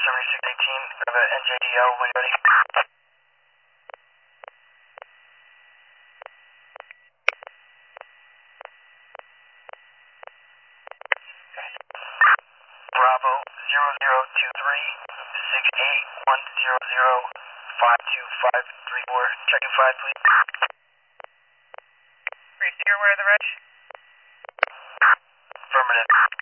7618, have a NJDL when you're ready. Bravo 0023-68100-52534. Checking 5, please. Are you where the reg? Affirmative.